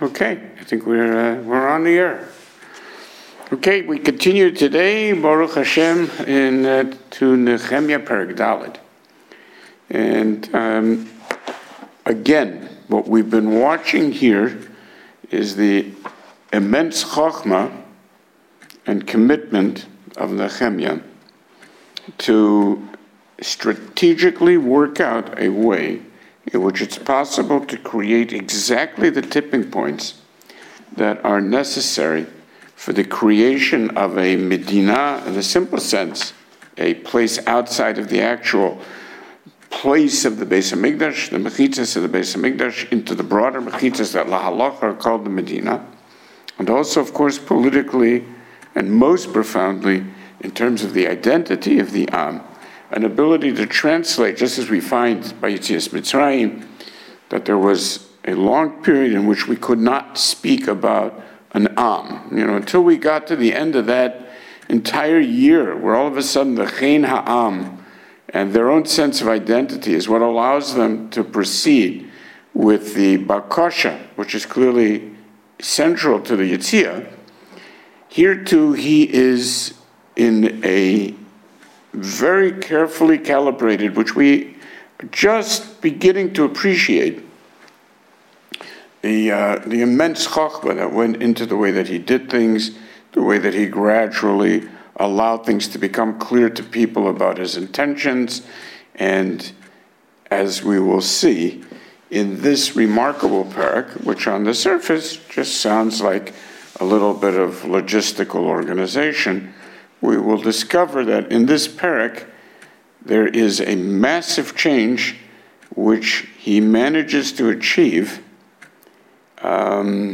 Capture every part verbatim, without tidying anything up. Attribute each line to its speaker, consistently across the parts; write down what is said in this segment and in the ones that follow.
Speaker 1: Okay, I think we're uh, we're on the air. Okay, we continue today, Baruch Hashem, in uh, to Nehemiah Perek Daled. And um, again, what we've been watching here is the immense chokhmah and commitment of Nehemiah to strategically work out a way in which it's possible to create exactly the tipping points that are necessary for the creation of a Medina, in the simple sense, a place outside of the actual place of the Beis HaMikdash, the mechitzas of the Beis HaMikdash, into the broader mechitzas that lahalacha are called the Medina, and also, of course, politically and most profoundly in terms of the identity of the Am, an ability to translate, just as we find by Yetzias Mitzrayim, that there was a long period in which we could not speak about an Am. You know, until we got to the end of that entire year, where all of a sudden the Chen Ha'am and their own sense of identity is what allows them to proceed with the Bakasha, which is clearly central to the Yetziah. Here too, he is in a very carefully calibrated, which we are just beginning to appreciate, the uh, the immense chokhmah that went into the way that he did things, the way that he gradually allowed things to become clear to people about his intentions, and as we will see in this remarkable parak, which on the surface just sounds like a little bit of logistical organization, we will discover that in this parak there is a massive change which he manages to achieve um,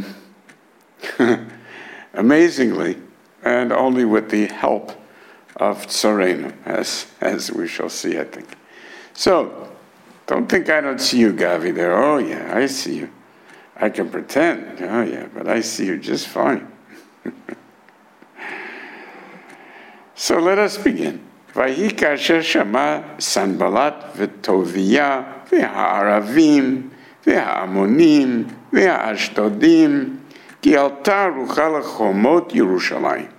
Speaker 1: amazingly, and only with the help of Tzarenu, as, as we shall see, I think. So, don't think I don't see you, Gavi, there. Oh, yeah, I see you. I can pretend. Oh, yeah, but I see you just fine. So let us begin. Vayi kasher shama Sanballat v'Tovia v'Ha'aravim v'Ha'amonim v'Ha'ashdodim ki alta rucha lechomot Yerushalayim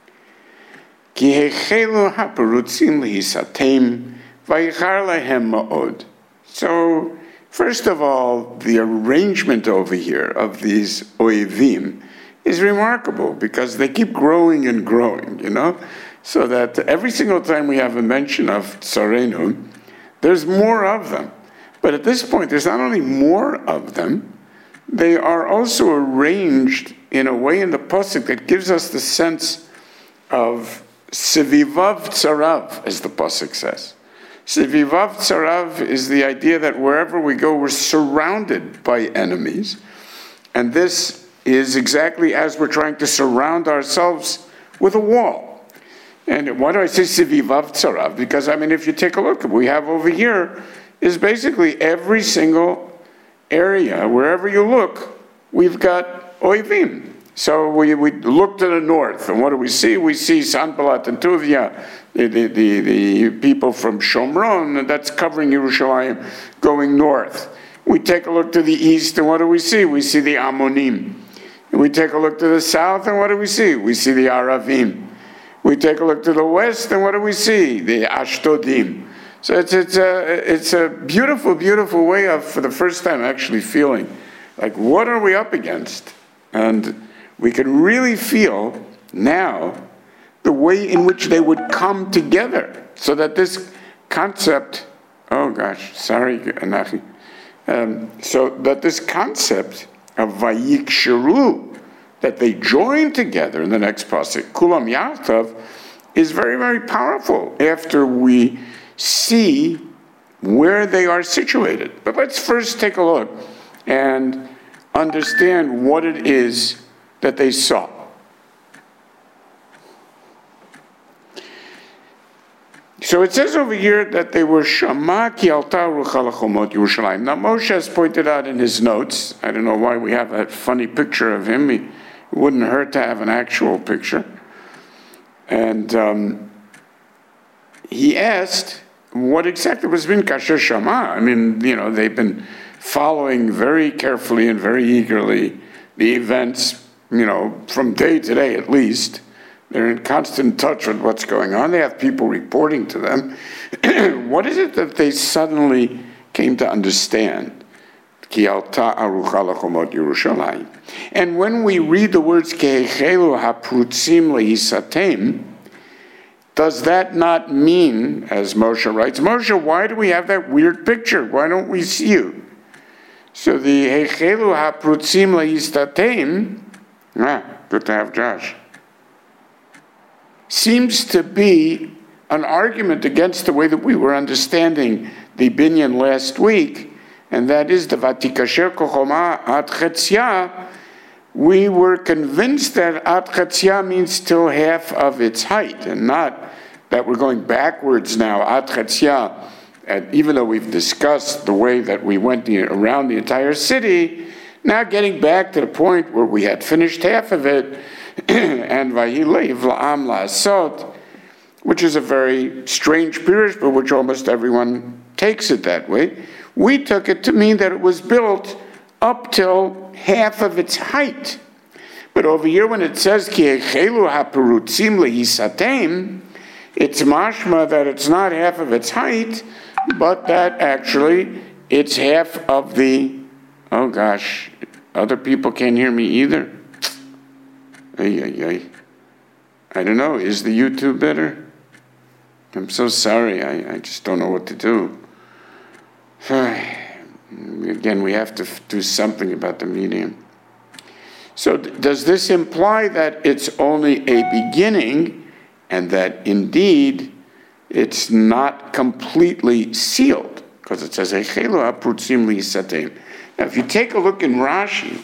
Speaker 1: ki hechelu haperutzim lehisatem vayichar lehem ma'od. So, first of all, the arrangement over here of these oivim is remarkable because they keep growing and growing, you know? So that every single time we have a mention of Tzarenu, there's more of them. But at this point, there's not only more of them, they are also arranged in a way in the pasuk that gives us the sense of Sevivav Tzarav, as the pasuk says. Sevivav Tzarav is the idea that wherever we go, we're surrounded by enemies. And this is exactly as we're trying to surround ourselves with a wall. And why do I say Sevivav Tzarav? Because, I mean, if you take a look, what we have over here is basically every single area, wherever you look, we've got Oivim. So we, we look to the north, and what do we see? We see Sanballat and Tovia, the, the, the, the people from Shomron, and that's covering Yerushalayim, going north. We take a look to the east, and what do we see? We see the Ammonim. And we take a look to the south, and what do we see? We see the Aravim. We take a look to the west, and what do we see? The Ashdodim. So it's it's a it's a beautiful, beautiful way of, for the first time, actually feeling like, what are we up against? And we can really feel now the way in which they would come together, so that this concept, oh gosh, sorry, Anachi, um, so that this concept of Vayiksheru, that they join together in the next pasuk, Kulam Yachtav, is very, very powerful after we see where they are situated. But let's first take a look and understand what it is that they saw. So it says over here that they were Shama ki alta rucha lechomot Yerushalayim. Now Moshe has pointed out in his notes, I don't know why we have that funny picture of him. He, it wouldn't hurt to have an actual picture. And um, he asked, what exactly was bin kasher Shama? I mean, you know, they've been following very carefully and very eagerly the events, you know, from day to day at least. They're in constant touch with what's going on. They have people reporting to them. What is it that they suddenly came to understand? And when we read the words, does that not mean, as Moshe writes, Moshe, why do we have that weird picture? Why don't we see you? So the Heichelu haprutzim lehistatem, ah, good to have Josh, seems to be an argument against the way that we were understanding the binyan last week, and that is the Vatikasher Kochoma Ad Chetzia. We were convinced that Ad Chetzia means till half of its height, and not that we're going backwards now, Ad Chetzia, and even though we've discussed the way that we went the, around the entire city, now getting back to the point where we had finished half of it, and Vayileiv La'am La'asot, which is a very strange pirush, but which almost everyone takes it that way. We took it to mean that it was built up till half of its height. But over here when it says, Ki echelu haperutzim lehisatem, it's mashma that it's not half of its height, but that actually it's half of the, oh gosh, other people can't hear me either. Ay, ay, ay. I don't know, is the YouTube better? I'm so sorry, I, I just don't know what to do. Again, we have to do something about the medium. So does this imply that it's only a beginning and that indeed it's not completely sealed? Because it says, now if you take a look in Rashi,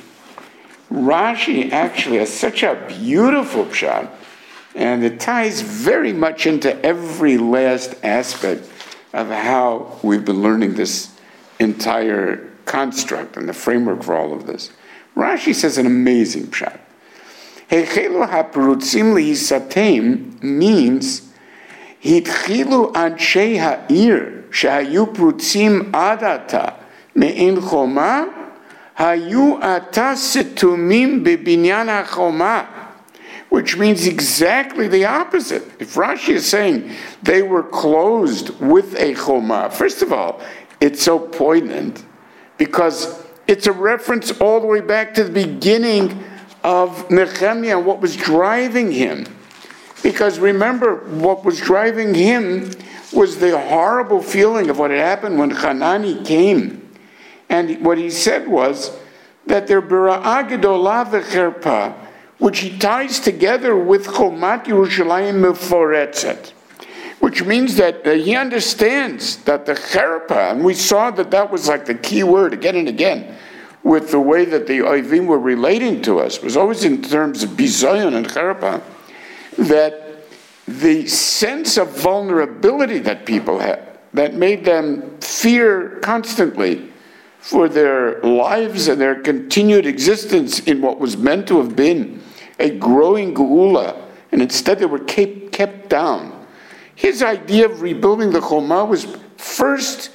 Speaker 1: Rashi actually has such a beautiful pshat, and it ties very much into every last aspect of how we've been learning this entire construct and the framework for all of this. Rashi says an amazing pshat. Heichelu haperutzim lehisatem means hitchilu anshei ha'ir shehayu prutzim adata me'in choma hayu ata situmim bebinyan hachoma, which means exactly the opposite. If Rashi is saying they were closed with a choma, first of all, it's so poignant because it's a reference all the way back to the beginning of Nehemiah and what was driving him. Because remember, what was driving him was the horrible feeling of what had happened when Hanani came. And what he said was that there b'ra'ah gedolah v'cherpa, which he ties together with Chomat Yerushalayim Meforetzet, which means that uh, he understands that the cherpa, and we saw that that was like the key word again and again, with the way that the Oivim were relating to us, was always in terms of bizayon and cherpa, that the sense of vulnerability that people had, that made them fear constantly for their lives and their continued existence in what was meant to have been a growing geula, and instead they were kept, kept down. His idea of rebuilding the Choma was first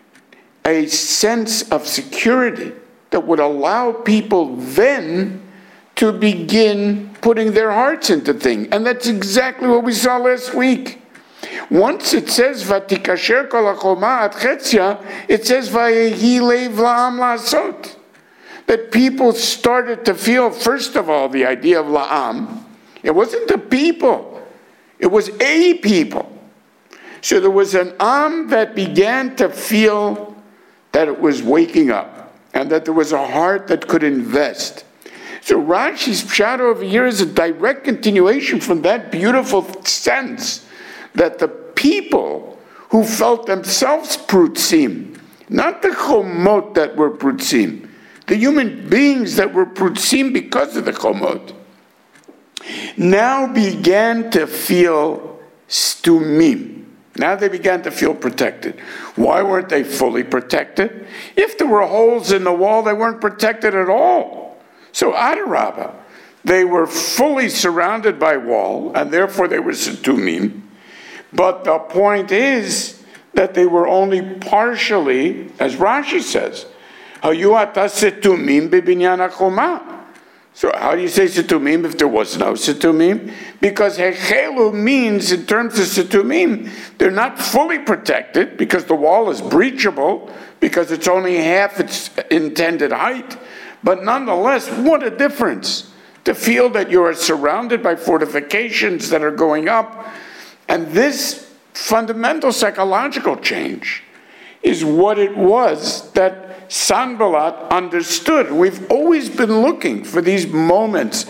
Speaker 1: a sense of security that would allow people then to begin putting their hearts into things. And that's exactly what we saw last week. Once it says, Vatikasher kol hachoma ad chetzia, it says, Vayehi leiv la'am la'asot. That people started to feel, first of all, the idea of la'am. It wasn't the people. It was a people. So there was an am that began to feel that it was waking up and that there was a heart that could invest. So Rashi's pshat over here is a direct continuation from that beautiful sense that the people who felt themselves prutzim, not the chomot that were prutzim, the human beings that were prutzim because of the chomot, now began to feel stumim. Now they began to feel protected. Why weren't they fully protected? If there were holes in the wall, they weren't protected at all. So Adarabah, they were fully surrounded by wall, and therefore they were situmim. But the point is that they were only partially, as Rashi says, hayu ata situmim bebinyan hachoma. So how do you say situmim if there was no situmim? Because hechelu means, in terms of situmim, they're not fully protected because the wall is breachable, because it's only half its intended height. But nonetheless, what a difference to feel that you are surrounded by fortifications that are going up. And this fundamental psychological change is what it was that Sanballat understood. We've always been looking for these moments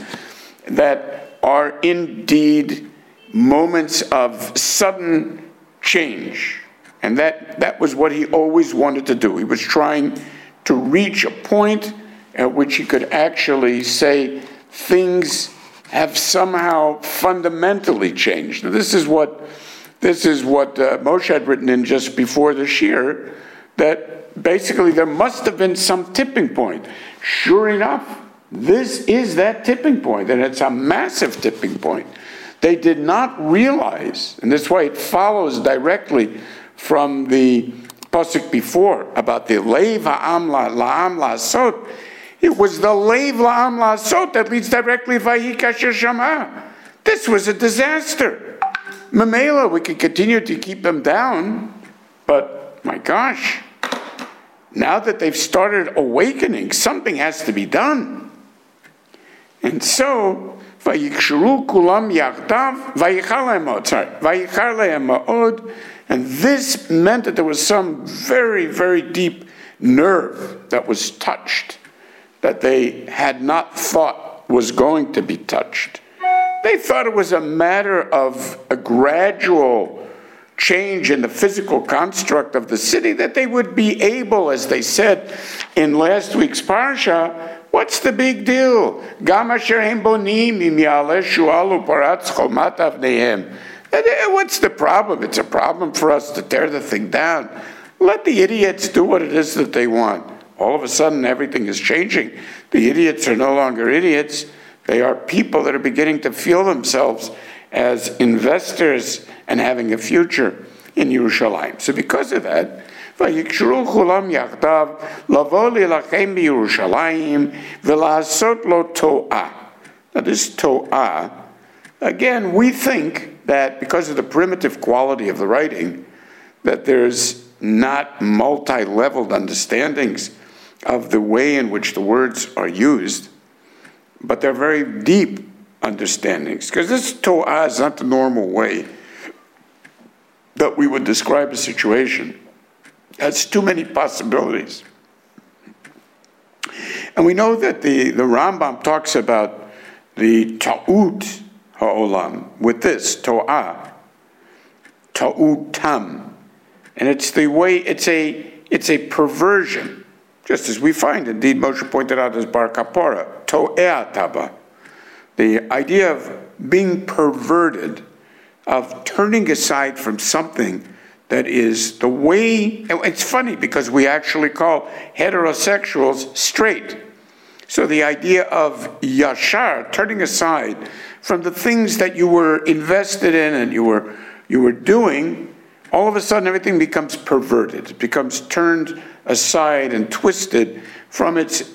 Speaker 1: that are indeed moments of sudden change. And that, that was what he always wanted to do. He was trying to reach a point at which he could actually say things have somehow fundamentally changed. Now, this is what, this is what uh, Moshe had written in just before the Shir, that basically there must have been some tipping point. Sure enough, this is that tipping point, and it's a massive tipping point. They did not realize, and that's why it follows directly from the pasuk before about the leiv ha'am la'am la'asot. It was the leiv la'am la'asot that leads directly to Vayi kasher shama. This was a disaster. Mamela, we could continue to keep them down, but my gosh, now that they've started awakening, something has to be done. And so, Vayiksharu kulam yachdav, vayichar lehem ma'od, sorry, vayichar lehem ma'od, and this meant that there was some very, very deep nerve that was touched, that they had not thought was going to be touched. They thought it was a matter of a gradual change in the physical construct of the city, that they would be able, as they said in last week's parsha, what's the big deal? Gam asher hem bonim im ya'aleh shu'al uparatz chomat avneihem. What's the problem? It's a problem for us to tear the thing down. Let the idiots do what it is that they want. All of a sudden, everything is changing. The idiots are no longer idiots. They are people that are beginning to feel themselves as investors and having a future in Yerushalayim. So because of that, Vayiksharu chulam yachdav lavo lilachem b'Yerushalayim v'la'asot lo to'ah. Now this to'ah, again, we think that because of the primitive quality of the writing, that there's not multi-leveled understandings of the way in which the words are used, but they're very deep understandings. Because this to'ah is not the normal way that we would describe a situation. That's too many possibilities. And we know that the, the Rambam talks about the ta'ut ha'olam with this, to'ah, ta'utam. And it's the way, it's a, it's a perversion, just as we find, indeed, Moshe pointed out as Bar Kapora, to'eh taba. The idea of being perverted, of turning aside from something that is the way. It's funny because we actually call heterosexuals straight. So the idea of yashar, turning aside from the things that you were invested in and you were you were doing, all of a sudden everything becomes perverted. It becomes turned aside and twisted from its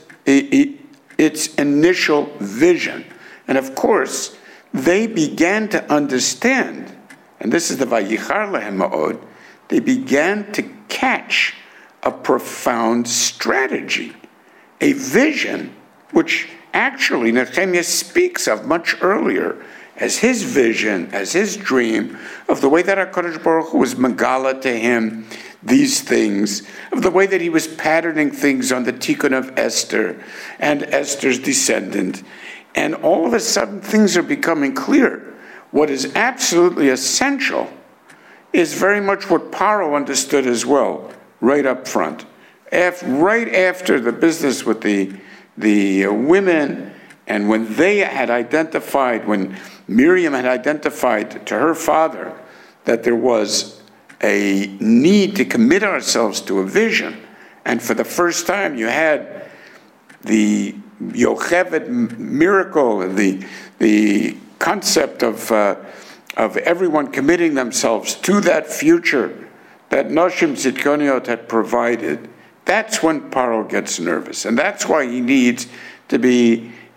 Speaker 1: its initial vision. And of course, they began to understand, and this is the Vayichar lehem ma'od, they began to catch a profound strategy, a vision, which actually Nehemiah speaks of much earlier as his vision, as his dream, of the way that HaKadosh Baruch Hu was Megala to him these things, of the way that he was patterning things on the Tikkun of Esther and Esther's descendant. And all of a sudden, things are becoming clear. What is absolutely essential is very much what Paro understood as well, right up front. After, right after the business with the, the uh, women, and when they had identified, when Miriam had identified to her father that there was a need to commit ourselves to a vision, and for the first time you had the Yocheved miracle, the the concept of uh, of everyone committing themselves to that future that Noshim Tzidkoniot had provided. That's when Paro gets nervous, and that's why he needs to be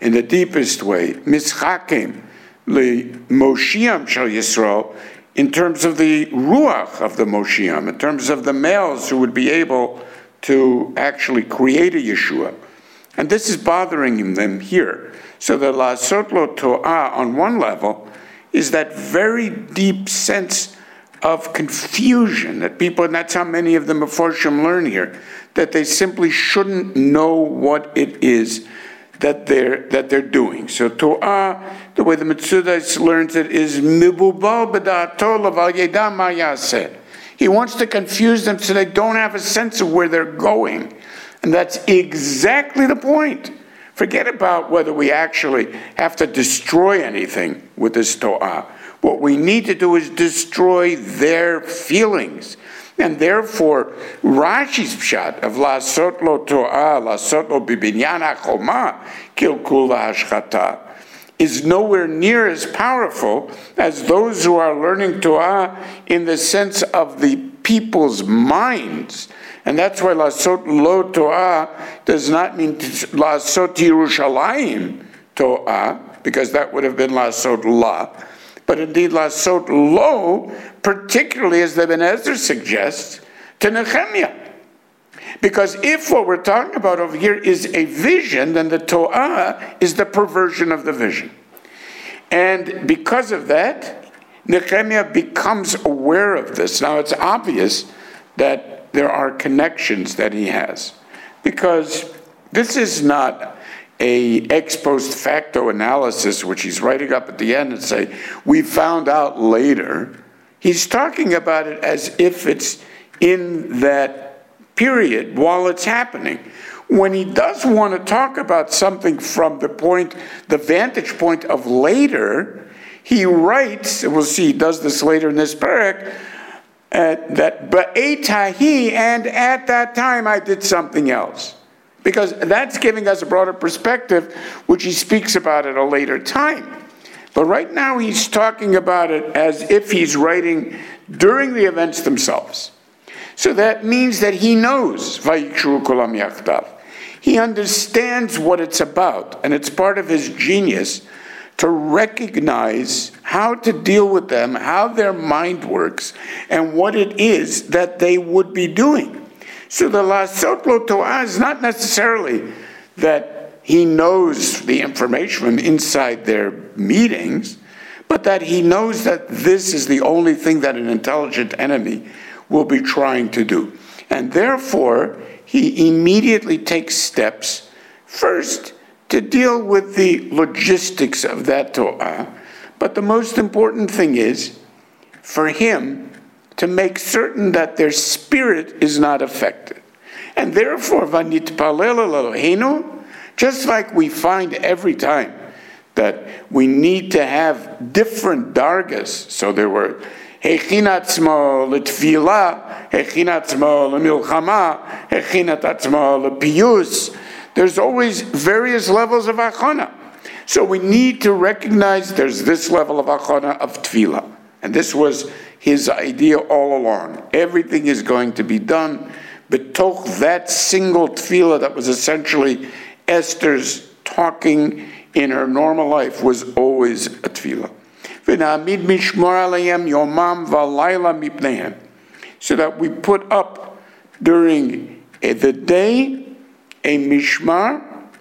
Speaker 1: in the deepest way, mischakim li-moshiam shel Yisrael, in terms of the ruach of the Moshiam, in terms of the males who would be able to actually create a Yeshua. And this is bothering them here. So the La'asot Lo To'ah, on one level, is that very deep sense of confusion that people, and that's how many of the Meforshim learn here, that they simply shouldn't know what it is that they're that they're doing. So To'ah, the way the Metzudas learns it, is mibubal b'da'ato leval yeda ma yaseh. He wants to confuse them so they don't have a sense of where they're going. And that's exactly the point. Forget about whether we actually have to destroy anything with this To'ah. What we need to do is destroy their feelings. And therefore, Rashi's pshat of La'asot Lo To'ah, La'asot Lo Bibinyan HaChoma, Kilkul HaShchata, is nowhere near as powerful as those who are learning To'ah in the sense of the people's minds. And that's why La'asot Lo To'ah does not mean La'asot Yerushalayim To'ah, because that would have been La'asot La. But indeed, La'asot Lo, particularly as the Ben Ezra suggests, to Nehemiah. Because if what we're talking about over here is a vision, then the To'ah is the perversion of the vision. And because of that, Nehemiah becomes aware of this. Now, it's obvious that there are connections that he has, because this is not a ex post facto analysis, which he's writing up at the end and say, we found out later. He's talking about it as if it's in that period while it's happening. When he does want to talk about something from the point, the vantage point of later, he writes, and we'll see he does this later in this parak, uh, that ba'etahi, and at that time I did something else. Because that's giving us a broader perspective, which he speaks about at a later time. But right now he's talking about it as if he's writing during the events themselves. So that means that he knows, Vayikshru Kulam Yachdav. He understands what it's about, and it's part of his genius to recognize how to deal with them, how their mind works, and what it is that they would be doing. So the La'asot Lo To'ah is not necessarily that he knows the information from inside their meetings, but that he knows that this is the only thing that an intelligent enemy will be trying to do. And therefore, he immediately takes steps, first, to deal with the logistics of that To'ah. But the most important thing is, for him, to make certain that their spirit is not affected. And therefore, Vanitpalel Eloheinu, just like we find every time that we need to have different dargas. So there were Hechin Atzmo L'Tfilah, Hechin Atzmo L'Milchama, Hechin Atzmo L'Piyus. There's always various levels of achana. So we need to recognize there's this level of achana of Tfilah. And this was his idea all along. Everything is going to be done betoch that single tefillah that was essentially Esther's talking in her normal life was always a tefillah. V'na'amid mishmor alayim yomam v'layla mipneihem. So that we put up during the day a mishmar,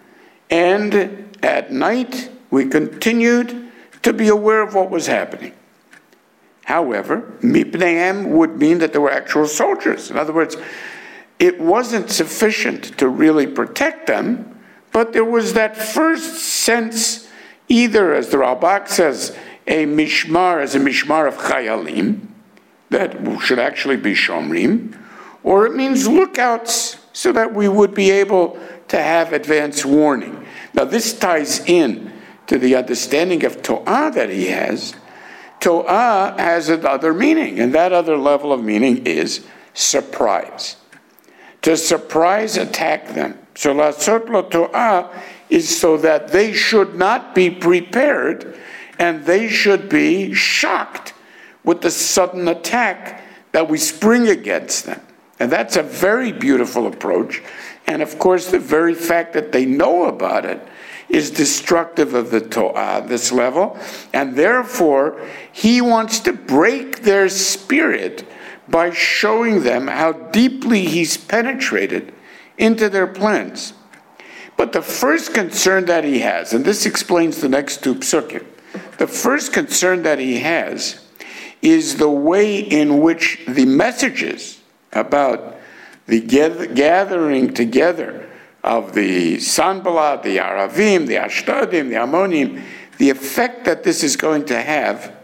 Speaker 1: and at night we continued to be aware of what was happening. However, mipneihem would mean that there were actual soldiers. In other words, it wasn't sufficient to really protect them, but there was that first sense, either, as the Ralbag says, a mishmar as a mishmar of chayalim, that should actually be shomrim, or it means lookouts, so that we would be able to have advance warning. Now this ties in to the understanding of To'ah that he has. To'ah has another meaning, and that other level of meaning is surprise. To surprise attack them. So La'asot Lo To'ah is so that they should not be prepared, and they should be shocked with the sudden attack that we spring against them. And that's a very beautiful approach. And of course, the very fact that they know about it is destructive of the Torah, this level, and therefore he wants to break their spirit by showing them how deeply he's penetrated into their plans. But the first concern that he has, and this explains the next two psukim, the first concern that he has is the way in which the messages about the gathering together of the Sanballat, the Aravim, the Ashtodim, the Ammonim, the effect that this is going to have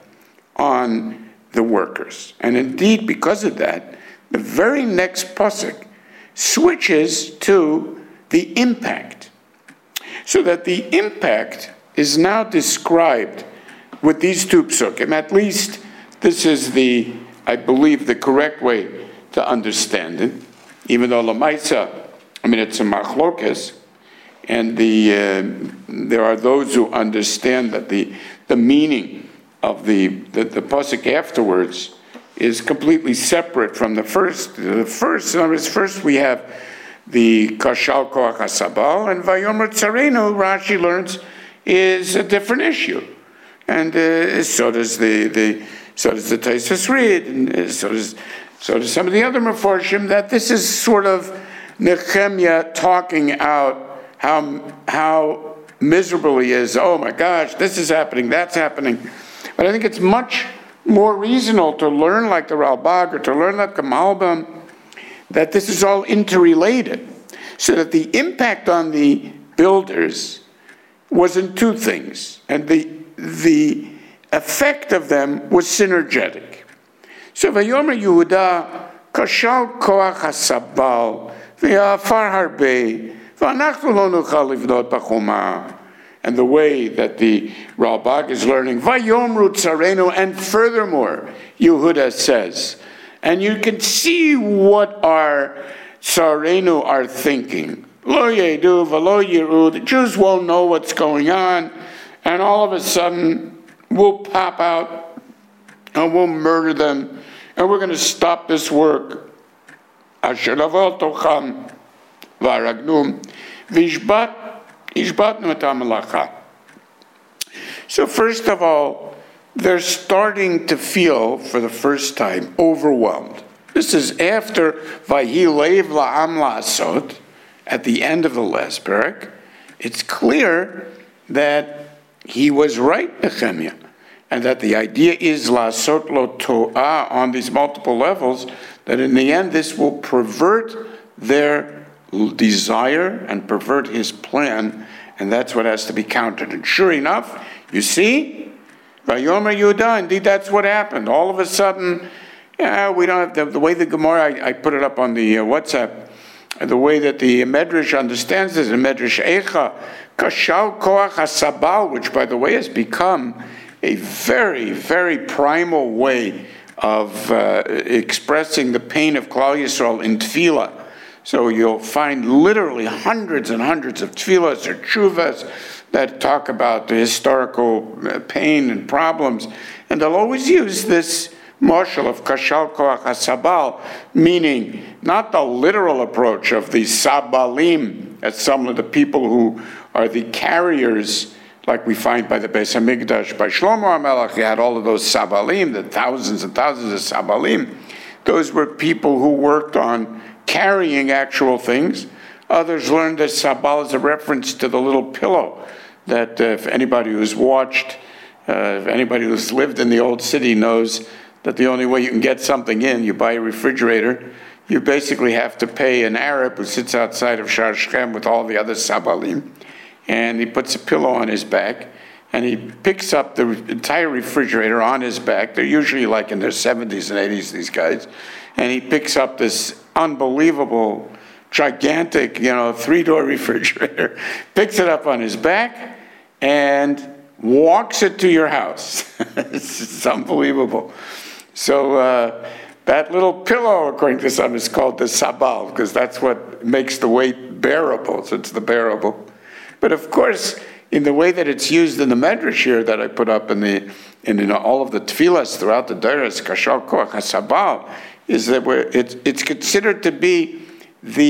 Speaker 1: on the workers. And indeed, because of that, the very next pasuk switches to the impact. So that the impact is now described with these two psukim. At least this is the, I believe, the correct way to understand it. Even though Lamaisa, I mean, it's a machlokes, and the uh, there are those who understand that the the meaning of the the, the pasuk afterwards is completely separate from the first. The first, in other words, first we have the Kashal Koach HaSabal, and Vayomer Tzarenu, Rashi learns, is a different issue, and uh, so does the the so does the Taisus Reed, and uh, so does so does some of the other Meforshim, that this is sort of Nehemiah talking out how how miserable he is. Oh my gosh, this is happening, that's happening. But I think it's much more reasonable to learn like the Ralbag or to learn like the Malbim, that this is all interrelated, so that the impact on the builders was in two things, and the the effect of them was synergetic. So Vayomer Yehuda Kashal Koach HaSabal V'Afar Harbe V'Anachnu Lo Nuchal Livnot B'Choma. And the way that the Ralbag is learning, Vayomru Tzarenu, and furthermore, Yehuda says, and you can see what our Tzarenu are thinking. Lo Yedu V'Lo Yiru, the Jews won't know what's going on, and all of a sudden we'll pop out and we'll murder them, and we're going to stop this work. Asher Lavot Tocham V'Aragnum V'Ishbat So first of all, they're starting to feel, for the first time, overwhelmed. This is after Vayi Leiv La'am La'asot, at the end of the last parak. It's clear that he was right, Nehemiah, and that the idea is La'asot Lo To'ah on these multiple levels, that in the end this will pervert their desire and pervert his plan, and that's what has to be countered. And sure enough, you see, Vayomer Yehuda, indeed that's what happened. All of a sudden, yeah, we don't have the, the way the Gemara, I, I put it up on the uh, WhatsApp, the way that the Medrash understands this, the Medrash Eicha, Kashal Koach HaSabal, which by the way has become a very, very primal way of uh, expressing the pain of Klal Yisrael in Tefillah. So you'll find literally hundreds and hundreds of tefillahs or tshuvas that talk about the historical pain and problems. And they'll always use this marshal of Kashal Koach HaSabal, meaning not the literal approach of the Sabalim, as some of the people who are the carriers, like we find by the Beis HaMikdash, by Shlomo HaMelech. He had all of those Sabalim, the thousands and thousands of Sabalim. Those were people who worked on carrying actual things. Others learned that Sabal is a reference to the little pillow that uh, if anybody who's watched, uh, if anybody who's lived in the old city knows that the only way you can get something in, you buy a refrigerator, you basically have to pay an Arab who sits outside of Shar Shechem with all the other Sabalim, and he puts a pillow on his back, and he picks up the entire refrigerator on his back. They're usually like in their seventies and eighties, these guys, and he picks up this unbelievable, gigantic, you know, three-door refrigerator, picks it up on his back, and walks it to your house. it's, it's unbelievable. So uh, that little pillow, according to some, is called the sabal, because that's what makes the weight bearable, so it's the bearable. But of course, in the way that it's used in the Medrash here that I put up in the in, in all of the tefillahs throughout the Deiros, Kashal Koach HaSabal, is that we're, it's, it's considered to be the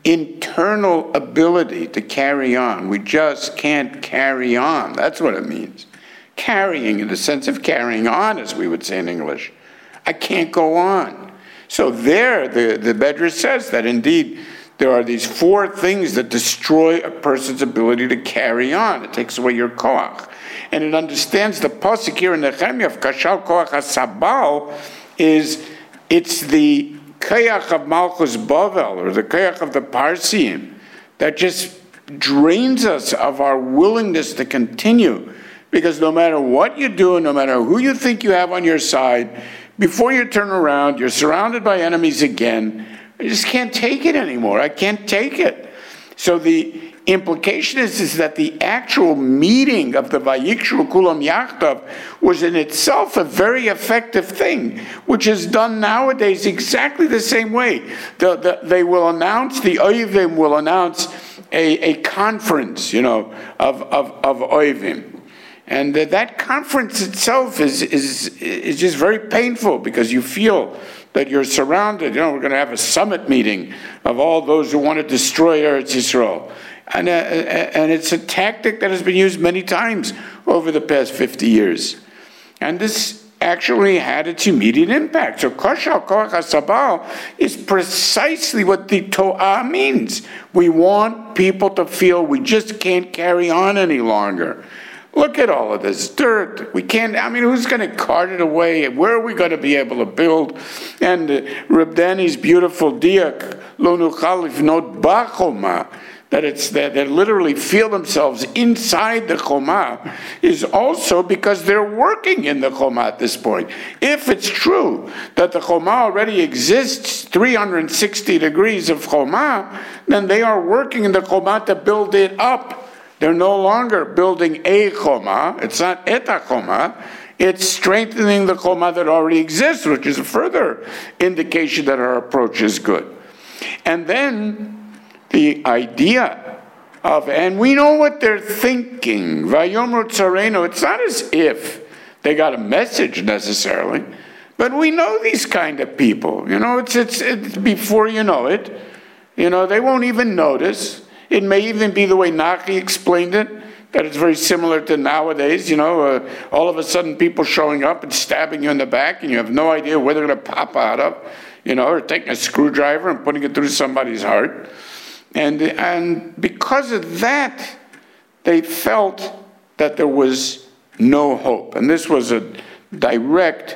Speaker 1: internal ability to carry on. We just can't carry on. That's what it means. Carrying in the sense of carrying on, as we would say in English. I can't go on. So there, the, the Medrash says that indeed there are these four things that destroy a person's ability to carry on. It takes away your koach. And it understands the pasuk here in Nehemiah of Kashal Koach HaSabal is, it's the koach of Malchus Bavel, or the koach of the Parsiim, that just drains us of our willingness to continue. Because no matter what you do, no matter who you think you have on your side, before you turn around, you're surrounded by enemies again. I just can't take it anymore. I can't take it. So the implication is, is that the actual meeting of the Vayikshu Kulam Yachdav was in itself a very effective thing, which is done nowadays exactly the same way. The, the, they will announce, the Oivim will announce a, a conference, you know, of, of, of Oivim. And uh, that conference itself is, is, is just very painful because you feel that you're surrounded. You know, we're going to have a summit meeting of all those who want to destroy Eretz Yisrael. And, uh, and it's a tactic that has been used many times over the past fifty years. And this actually had its immediate impact. So Kashal Koach HaSabal is precisely what the Torah means. We want people to feel we just can't carry on any longer. Look at all of this dirt. We can't, I mean, who's going to cart it away? Where are we going to be able to build? And uh, Reb Danny's beautiful diak, Lo nuchal livnot b'choma, that it's that they literally feel themselves inside the choma, is also because they're working in the choma at this point. If it's true that the choma already exists three hundred sixty degrees of choma, then they are working in the choma to build it up. They're no longer building a choma. It's not et choma. It's strengthening the choma that already exists, which is a further indication that our approach is good. And then the idea of, and we know what they're thinking. Vayomru tzarenu. It's not as if they got a message necessarily, but we know these kind of people. You know, it's it's, it's before you know it. You know, they won't even notice. It may even be the way Naki explained it, that it's very similar to nowadays, you know, uh, all of a sudden people showing up and stabbing you in the back and you have no idea where they're going to pop out of, you know, or taking a screwdriver and putting it through somebody's heart. And, and because of that, they felt that there was no hope. And this was a direct,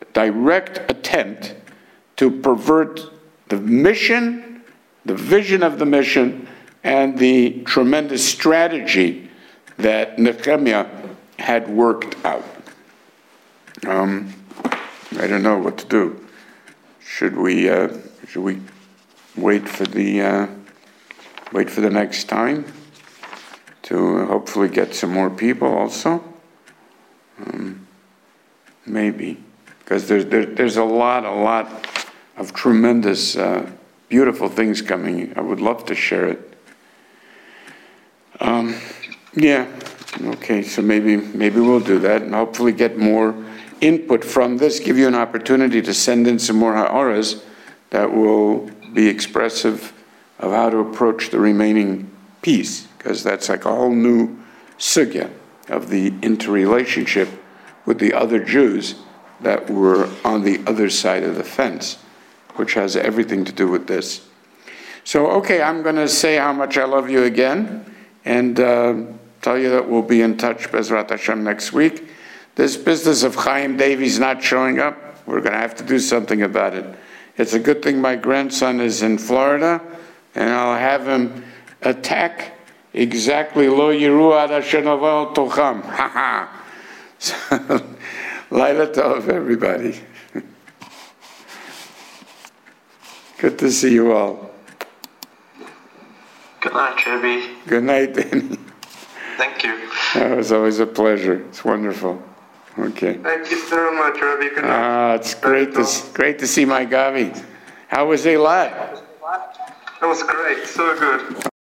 Speaker 1: direct attempt to pervert the mission, the vision of the mission, and the tremendous strategy that Nehemiah had worked out. Um, I don't know what to do. Should we? Uh, should we wait for the uh, wait for the next time to hopefully get some more people also? Um, maybe, because there's there, there's a lot, a lot of tremendous, uh, beautiful things coming. I would love to share it. Um, yeah, okay, so maybe maybe we'll do that and hopefully get more input from this, give you an opportunity to send in some more ha'aras that will be expressive of how to approach the remaining piece, because that's like a whole new sugya of the interrelationship with the other Jews that were on the other side of the fence, which has everything to do with this. So, okay, I'm going to say how much I love you again. And uh, tell you that we'll be in touch, Bezrat Hashem, next week. This business of Chaim Davies not showing up, we're going to have to do something about it. It's a good thing my grandson is in Florida, and I'll have him attack exactly Lo Yiru Ad Asher Novel Tocham. Ha ha. So, Laila Tov, everybody. Good to see you all.
Speaker 2: Good night, Rebbe.
Speaker 1: Good night, Danny.
Speaker 2: Thank you.
Speaker 1: It was always a pleasure. It's wonderful. Okay.
Speaker 2: Thank you very much, Rebbe. Good night.
Speaker 1: Ah, it's great to great to see my Gavi. How was Eilat?
Speaker 2: It was great. So good.